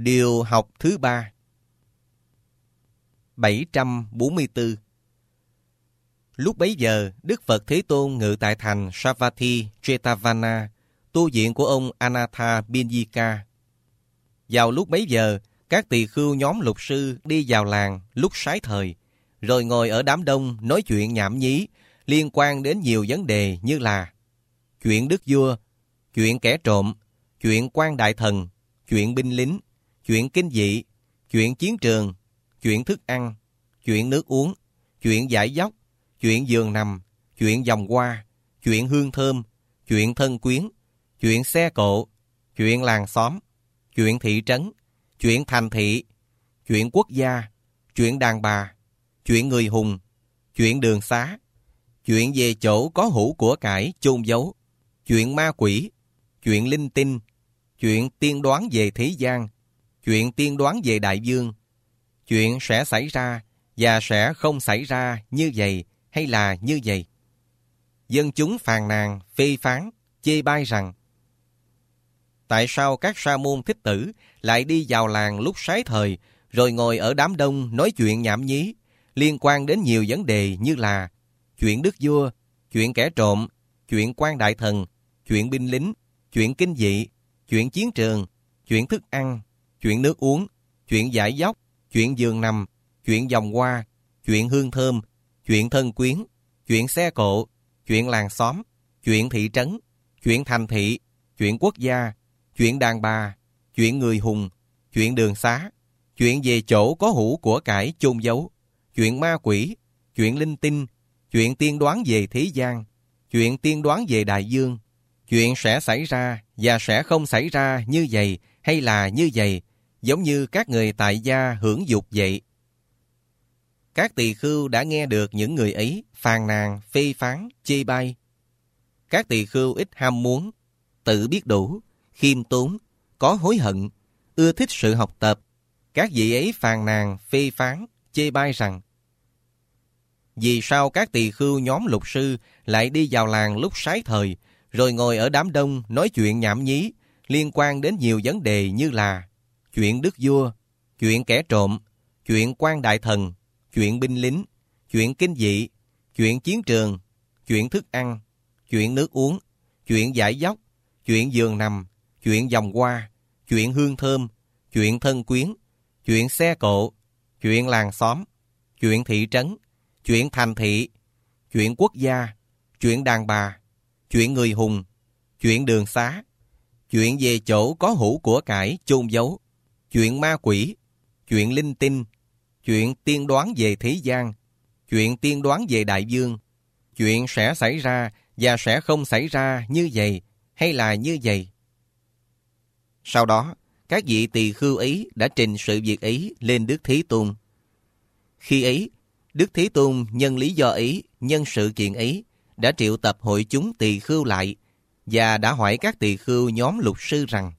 Điều học thứ 3. 744. Lúc bấy giờ, Đức Phật Thế Tôn ngự tại thành Savatthi Jetavana, tu viện của ông Anatha Binyika. Vào lúc bấy giờ, các tỳ khưu nhóm lục sư đi vào làng lúc sái thời, rồi ngồi ở đám đông nói chuyện nhảm nhí liên quan đến nhiều vấn đề như là chuyện đức vua, chuyện kẻ trộm, chuyện quan đại thần, chuyện binh lính, chuyện kinh dị, chuyện chiến trường, chuyện thức ăn, chuyện nước uống, chuyện giải dóc, chuyện giường nằm, chuyện vòng hoa, chuyện hương thơm, chuyện thân quyến, chuyện xe cộ, chuyện làng xóm, chuyện thị trấn, chuyện thành thị, chuyện quốc gia, chuyện đàn bà, chuyện người hùng, chuyện đường xá, chuyện về chỗ có hữu của cải chôn giấu, chuyện ma quỷ, chuyện linh tinh, chuyện tiên đoán về thế gian, chuyện tiên đoán về đại dương, chuyện sẽ xảy ra và sẽ không xảy ra như vậy hay là như vậy. Dân chúng phàn nàn, phê phán, chê bai rằng: tại sao các sa môn thích tử lại đi vào làng lúc sái thời, rồi ngồi ở đám đông nói chuyện nhảm nhí liên quan đến nhiều vấn đề như là chuyện đức vua, chuyện kẻ trộm, chuyện quan đại thần, chuyện binh lính, chuyện kinh dị, chuyện chiến trường, chuyện thức ăn, chuyện nước uống, chuyện giải dóc, chuyện giường nằm, chuyện vòng hoa, chuyện hương thơm, chuyện thân quyến, chuyện xe cộ, chuyện làng xóm, chuyện thị trấn, chuyện thành thị, chuyện quốc gia, chuyện đàn bà, chuyện người hùng, chuyện đường xá, chuyện về chỗ có hữu của cải chôn giấu, chuyện ma quỷ, chuyện linh tinh, chuyện tiên đoán về thế gian, chuyện tiên đoán về đại dương, chuyện sẽ xảy ra và sẽ không xảy ra như vậy hay là như vậy, giống như các người tại gia hưởng dục vậy. Các tỳ khưu đã nghe được những người ấy phàn nàn, phê phán, chê bai. Các tỳ khưu ít ham muốn, tự biết đủ, khiêm tốn, có hối hận, ưa thích sự học tập. Các vị ấy phàn nàn, phê phán, chê bai rằng: vì sao các tỳ khưu nhóm lục sư lại đi vào làng lúc sái thời, rồi ngồi ở đám đông nói chuyện nhảm nhí liên quan đến nhiều vấn đề như là chuyện đức vua, chuyện kẻ trộm, chuyện quan đại thần, chuyện binh lính, chuyện kinh dị, chuyện chiến trường, chuyện thức ăn, chuyện nước uống, chuyện giải dóc, chuyện giường nằm, chuyện vòng hoa, chuyện hương thơm, chuyện thân quyến, chuyện xe cộ, chuyện làng xóm, chuyện thị trấn, chuyện thành thị, chuyện quốc gia, chuyện đàn bà, chuyện người hùng, chuyện đường xá, chuyện về chỗ có hữu của cải chôn giấu, chuyện ma quỷ, chuyện linh tinh, chuyện tiên đoán về thế gian, chuyện tiên đoán về đại dương, chuyện sẽ xảy ra và sẽ không xảy ra như vậy hay là như vậy. Sau đó, các vị tỳ khưu ấy đã trình sự việc ấy lên Đức Thế Tôn. Khi ấy, Đức Thế Tôn nhân lý do ấy, nhân sự kiện ấy, đã triệu tập hội chúng tỳ khưu lại và đã hỏi các tỳ khưu nhóm lục sư rằng: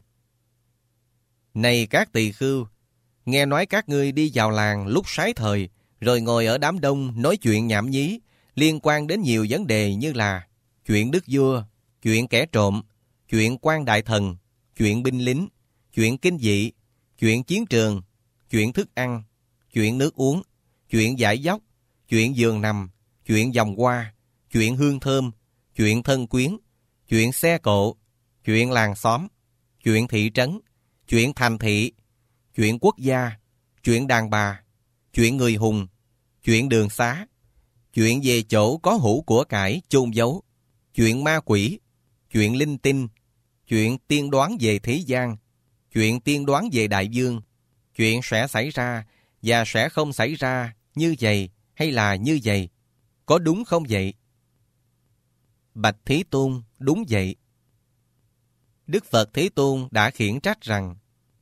này các tỳ khưu, nghe nói các ngươi đi vào làng lúc sái thời, rồi ngồi ở đám đông nói chuyện nhảm nhí liên quan đến nhiều vấn đề như là chuyện đức vua, chuyện kẻ trộm, chuyện quan đại thần, chuyện binh lính, chuyện kinh dị, chuyện chiến trường, chuyện thức ăn, chuyện nước uống, chuyện giải dóc, chuyện giường nằm, chuyện vòng hoa, chuyện hương thơm, chuyện thân quyến, chuyện xe cộ, chuyện làng xóm, chuyện thị trấn, chuyện thành thị, chuyện quốc gia, chuyện đàn bà, chuyện người hùng, chuyện đường xá, chuyện về chỗ có hữu của cải chôn giấu, chuyện ma quỷ, chuyện linh tinh, chuyện tiên đoán về thế gian, chuyện tiên đoán về đại dương, chuyện sẽ xảy ra và sẽ không xảy ra như vậy hay là như vậy. Có đúng không vậy? Bạch Thế Tôn, đúng vậy. Đức Phật Thế Tôn đã khiển trách rằng: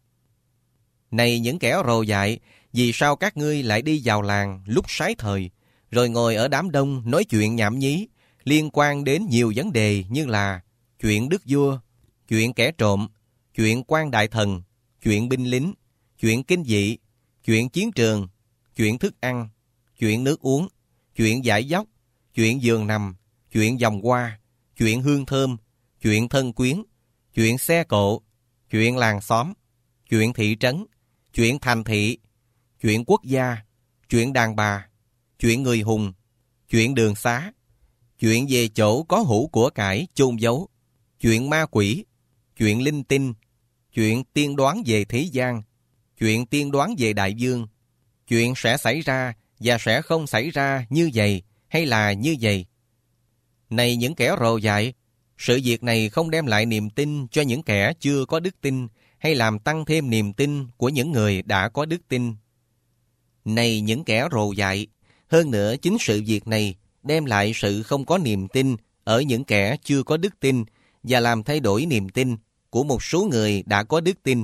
này những kẻ rồ dại, vì sao các ngươi lại đi vào làng lúc sái thời, rồi ngồi ở đám đông nói chuyện nhảm nhí liên quan đến nhiều vấn đề như là chuyện đức vua, chuyện kẻ trộm, chuyện quan đại thần, chuyện binh lính, chuyện kinh dị, chuyện chiến trường, chuyện thức ăn, chuyện nước uống, chuyện giải dóc, chuyện giường nằm, chuyện vòng hoa, chuyện hương thơm, chuyện thân quyến, chuyện xe cộ, chuyện làng xóm, chuyện thị trấn, chuyện thành thị, chuyện quốc gia, chuyện đàn bà, chuyện người hùng, chuyện đường xá, chuyện về chỗ có hữu của cải chôn giấu, chuyện ma quỷ, chuyện linh tinh, chuyện tiên đoán về thế gian, chuyện tiên đoán về đại dương, chuyện sẽ xảy ra và sẽ không xảy ra như vậy hay là như vậy. Này những kẻ rồ dại, sự việc này không đem lại niềm tin cho những kẻ chưa có đức tin hay làm tăng thêm niềm tin của những người đã có đức tin. Này những kẻ rồ dại, hơn nữa chính sự việc này đem lại sự không có niềm tin ở những kẻ chưa có đức tin và làm thay đổi niềm tin của một số người đã có đức tin.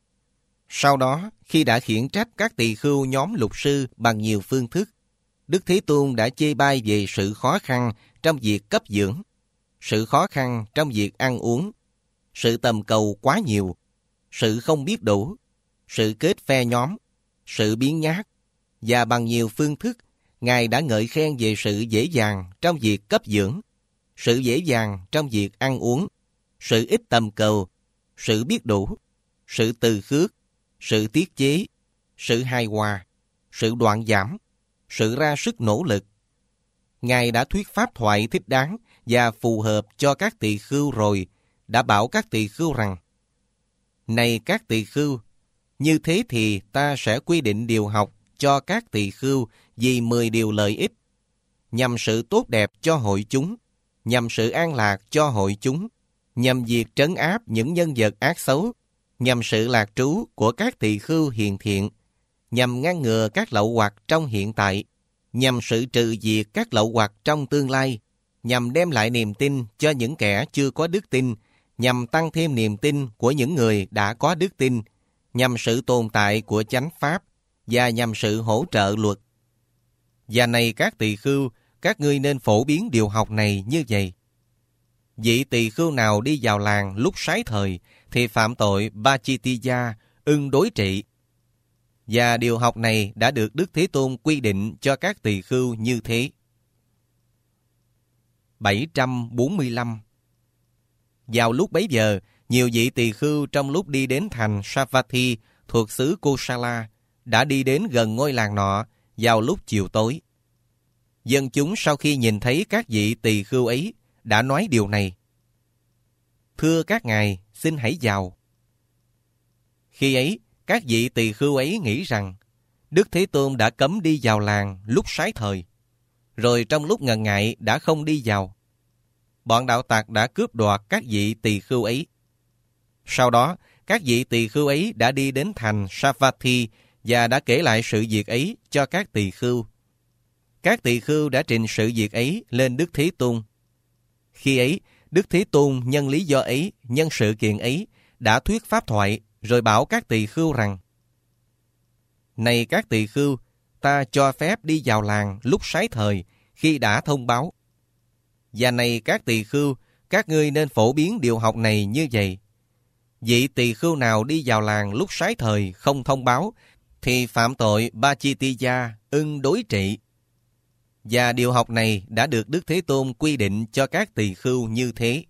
Sau đó, khi đã khiển trách các tỳ khưu nhóm luật sư bằng nhiều phương thức, Đức Thế Tôn đã chê bai về sự khó khăn trong việc cấp dưỡng, sự khó khăn trong việc ăn uống, sự tầm cầu quá nhiều, sự không biết đủ, sự kết phe nhóm, sự biếng nhác, và bằng nhiều phương thức, Ngài đã ngợi khen về sự dễ dàng trong việc cấp dưỡng, sự dễ dàng trong việc ăn uống, sự ít tầm cầu, sự biết đủ, sự từ khước, sự tiết chế, sự hài hòa, sự đoạn giảm, sự ra sức nỗ lực. Ngài đã thuyết pháp thoại thích đáng và phù hợp cho các tỳ khưu rồi, đã bảo các tỳ khưu rằng: Này các tỳ khưu, như thế thì ta sẽ quy định điều học cho các tỳ khưu vì 10 điều lợi ích, nhằm sự tốt đẹp cho hội chúng, nhằm sự an lạc cho hội chúng, nhằm việc trấn áp những nhân vật ác xấu, nhằm sự lạc trú của các tỳ khưu hiền thiện, nhằm ngăn ngừa các lậu hoặc trong hiện tại, nhằm sự trừ diệt các lậu hoặc trong tương lai, nhằm đem lại niềm tin cho những kẻ chưa có đức tin, nhằm tăng thêm niềm tin của những người đã có đức tin, nhằm sự tồn tại của chánh pháp, và nhằm sự hỗ trợ luật. Và này các tỳ khưu, các ngươi nên phổ biến điều học này như vậy. Vị tỳ khưu nào đi vào làng lúc sái thời thì phạm tội Pachittiya, ưng đối trị. Và điều học này đã được Đức Thế Tôn quy định cho các tỳ khưu như thế. 745. Vào lúc bấy giờ, nhiều vị tỳ khưu trong lúc đi đến thành Savatthi thuộc xứ Kosala đã đi đến gần ngôi làng nọ vào lúc chiều tối. Dân chúng sau khi nhìn thấy các vị tỳ khưu ấy đã nói điều này: Thưa các ngài, xin hãy vào. Khi ấy, các vị tỳ khưu ấy nghĩ rằng Đức Thế Tôn đã cấm đi vào làng lúc sái thời, rồi trong lúc ngần ngại đã không đi vào. Bọn đạo tặc đã cướp đoạt các vị tỳ khưu ấy. Sau đó, các vị tỳ khưu ấy đã đi đến thành Savatthi và đã kể lại sự việc ấy cho các tỳ khưu. Các tỳ khưu đã trình sự việc ấy lên Đức Thế Tôn. Khi ấy, Đức Thế Tôn nhân lý do ấy, nhân sự kiện ấy, đã thuyết pháp thoại, rồi bảo các tỳ khưu rằng: Này các tỳ khưu, ta cho phép đi vào làng lúc sái thời khi đã thông báo. Và này các tỳ khưu, các ngươi nên phổ biến điều học này như vậy. Vị tỳ khưu nào đi vào làng lúc sái thời không thông báo thì phạm tội Pachittiya, ưng đối trị. Và điều học này đã được Đức Thế Tôn quy định cho các tỳ khưu như thế.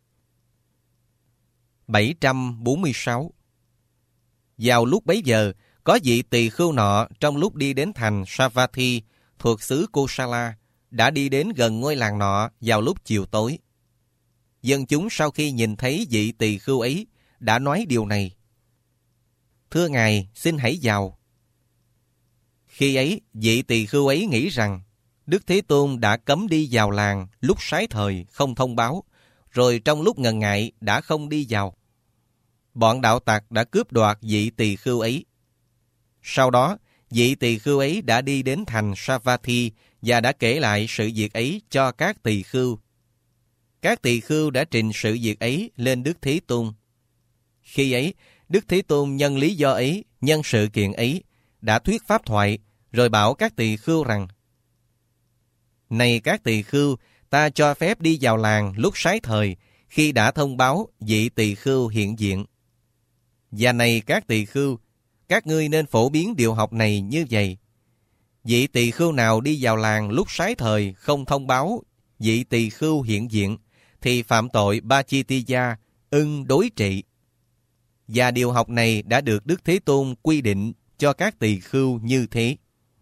746. Vào lúc bấy giờ, có vị tỳ khưu nọ trong lúc đi đến thành Savatthi thuộc xứ Kosala đã đi đến gần ngôi làng nọ vào lúc chiều tối. Dân chúng sau khi nhìn thấy vị tỳ khưu ấy đã nói điều này: Thưa ngài, xin hãy vào. Khi ấy, vị tỳ khưu ấy nghĩ rằng Đức Thế Tôn đã cấm đi vào làng lúc sái thời không thông báo, rồi trong lúc ngần ngại đã không đi vào. Bọn đạo tặc đã cướp đoạt vị tỳ khưu ấy. Sau đó, vị tỳ khưu ấy đã đi đến thành Savatthi và đã kể lại sự việc ấy cho các tỳ khưu. Các tỳ khưu đã trình sự việc ấy lên Đức Thế Tôn. Khi ấy, Đức Thế Tôn nhân lý do ấy, nhân sự kiện ấy, đã thuyết pháp thoại, rồi bảo các tỳ khưu rằng: Này các tỳ khưu, ta cho phép đi vào làng lúc sái thời khi đã thông báo vị tỳ khưu hiện diện. Và này các tỳ khưu, các ngươi nên phổ biến điều học này như vậy. Vị tỳ khưu nào đi vào làng lúc sái thời không thông báo vị tỳ khưu hiện diện thì phạm tội Pachittiya, ưng đối trị. Và điều học này đã được Đức Thế Tôn quy định cho các tỳ khưu như thế.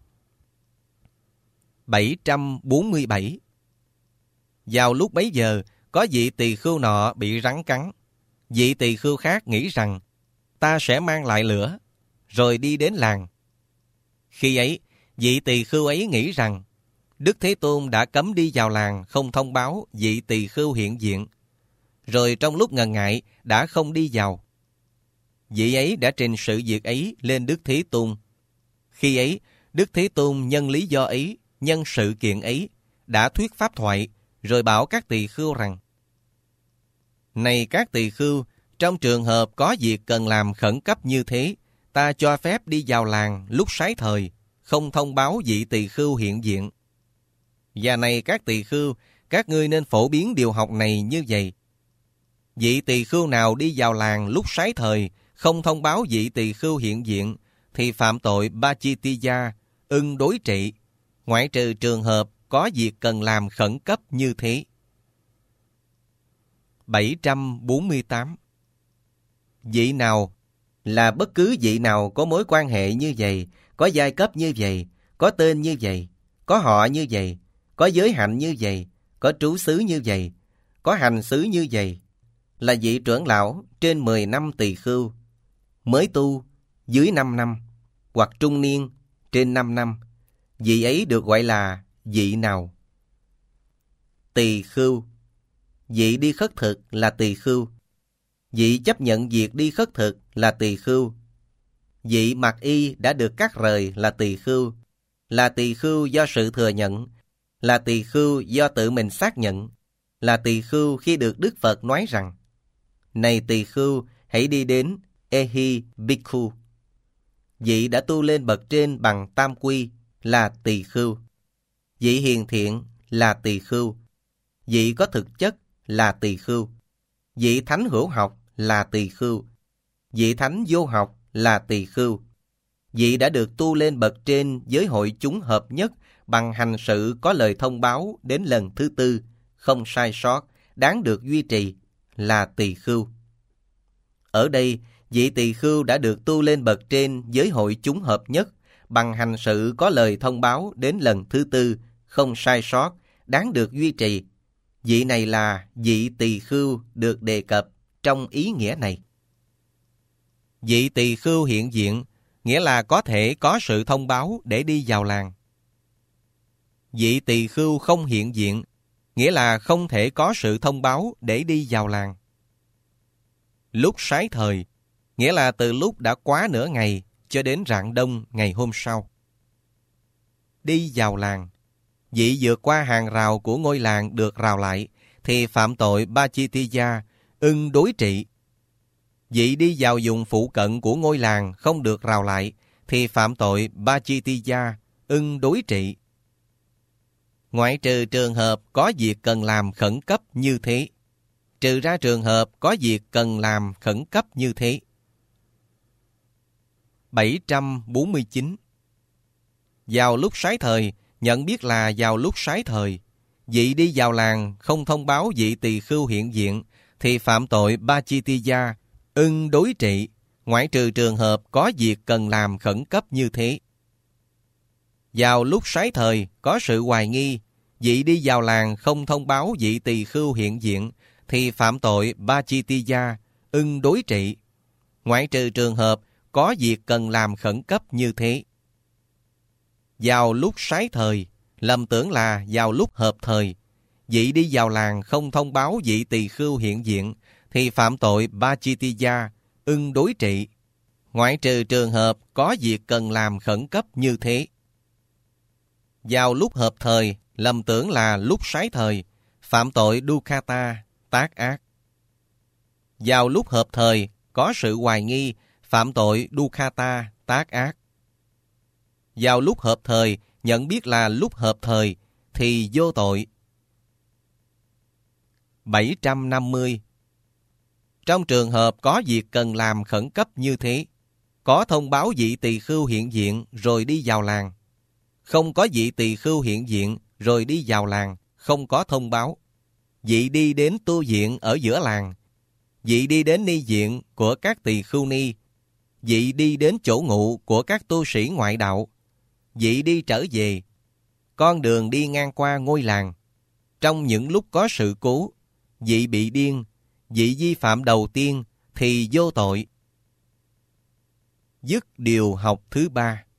747. Vào lúc bấy giờ, có vị tỳ khưu nọ bị rắn cắn. Vị tỳ khưu khác nghĩ rằng, ta sẽ mang lại lửa, rồi đi đến làng. Khi ấy, vị tỳ khưu ấy nghĩ rằng, Đức Thế Tôn đã cấm đi vào làng không thông báo vị tỳ khưu hiện diện. Rồi trong lúc ngần ngại, đã không đi vào. Vị ấy đã trình sự việc ấy lên Đức Thế Tôn. Khi ấy, Đức Thế Tôn nhân lý do ấy, nhân sự kiện ấy, đã thuyết pháp thoại, rồi bảo các tỳ khưu rằng, này các tỳ khưu, trong trường hợp có việc cần làm khẩn cấp như thế, ta cho phép đi vào làng lúc sái thời, không thông báo vị tỳ khưu hiện diện. Và này các tỳ khưu, các ngươi nên phổ biến điều học này như vậy. Vị tỳ khưu nào đi vào làng lúc sái thời, không thông báo vị tỳ khưu hiện diện, thì phạm tội Pachitiya, ưng đối trị, ngoại trừ trường hợp có việc cần làm khẩn cấp như thế. 748. Vị nào là bất cứ vị nào có mối quan hệ như vậy, có giai cấp như vậy, có tên như vậy, có họ như vậy, có giới hạnh như vậy, có trú xứ như vậy, có hành xứ như vậy, là vị trưởng lão trên 10 năm tỳ khưu, mới tu dưới 5 năm, hoặc trung niên trên 5 năm, vị ấy được gọi là vị nào? Tỳ khưu. Vị đi khất thực là tỳ khưu. Vị chấp nhận việc đi khất thực là tỳ khưu. Vị mặc y đã được cắt rời là tỳ khưu do sự thừa nhận, là tỳ khưu do tự mình xác nhận, là tỳ khưu khi được Đức Phật nói rằng, này tỳ khưu, hãy đi đến Ehi Bhikkhu. Vị đã tu lên bậc trên bằng tam quy là tỳ khưu. Vị hiền thiện là tỳ khưu. Vị có thực chất là tỳ khưu. Vị thánh hữu học là tỳ khưu. Vị thánh vô học là tỳ khưu. Vị đã được tu lên bậc trên với hội chúng hợp nhất bằng hành sự có lời thông báo đến lần thứ tư, không sai sót, đáng được duy trì là tỳ khưu. Ở đây, vị tỳ khưu đã được tu lên bậc trên với hội chúng hợp nhất bằng hành sự có lời thông báo đến lần thứ tư, không sai sót, đáng được duy trì. Vị này là vị tỳ khưu được đề cập trong ý nghĩa này. Vị tỳ khưu hiện diện nghĩa là có thể có sự thông báo để đi vào làng. Vị tỳ khưu không hiện diện nghĩa là không thể có sự thông báo để đi vào làng. Lúc sái thời nghĩa là từ lúc đã quá nửa ngày cho đến rạng đông ngày hôm sau. Đi vào làng, vị vượt qua hàng rào của ngôi làng được rào lại thì phạm tội Pachitiya, ưng đối trị. Vị đi vào vùng phụ cận của ngôi làng không được rào lại thì phạm tội Pachitiya, ưng đối trị. Ngoại trừ trường hợp có việc cần làm khẩn cấp như thế. Trừ ra trường hợp có việc cần làm khẩn cấp như thế. 749. Vào lúc sái thời, nhận biết là vào lúc sái thời, vị đi vào làng không thông báo vị tỳ khưu hiện diện thì phạm tội Pachitiya, ưng đối trị, ngoại trừ trường hợp có việc cần làm khẩn cấp như thế. Vào lúc sái thời có sự hoài nghi, vị đi vào làng không thông báo vị tỳ khưu hiện diện thì phạm tội Pachitiya, ưng đối trị, ngoại trừ trường hợp có việc cần làm khẩn cấp như thế. Vào lúc sái thời, lầm tưởng là vào lúc hợp thời, vị đi vào làng không thông báo vị tỳ khưu hiện diện thì phạm tội Pachitiya, ưng đối trị, ngoại trừ trường hợp có việc cần làm khẩn cấp như thế. Vào lúc hợp thời, lầm tưởng là lúc sái thời, phạm tội Dukkata, tác ác. Vào lúc hợp thời, có sự hoài nghi, phạm tội Dukkata, tác ác. Vào lúc hợp thời, nhận biết là lúc hợp thời, thì vô tội. 750. Trong trường hợp có việc cần làm khẩn cấp như thế, có thông báo vị tỳ khưu hiện diện rồi đi vào làng. Không có vị tỳ khưu hiện diện rồi đi vào làng, không có thông báo. Vị đi đến tu viện ở giữa làng. vị đi đến ni viện của các tỳ khưu ni, vị đi đến chỗ ngụ của các tu sĩ ngoại đạo, vị đi trở về, con đường đi ngang qua ngôi làng. Trong những lúc có sự cố, vị bị điên, vị vi phạm đầu tiên thì vô tội. Dứt điều học thứ 3.